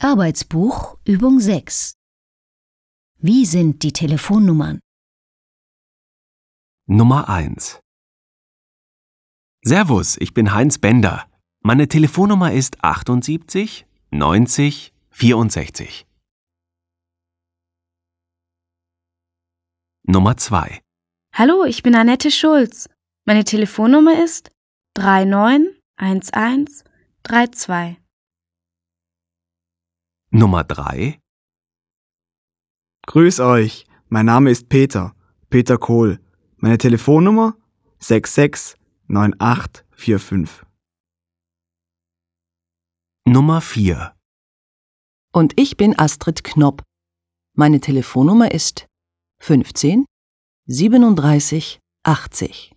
Arbeitsbuch Übung 6. Wie sind die Telefonnummern? Nummer 1. Servus, ich bin Heinz Bender. Meine Telefonnummer ist 78 90 64. Nummer 2. Hallo, ich bin Annette Schulz. Meine Telefonnummer ist 391132. Nummer 3. Grüß euch, mein Name ist Peter Kohl. Meine Telefonnummer 669845. Nummer 4. Und ich bin Astrid Knopp. Meine Telefonnummer ist 15 37 80.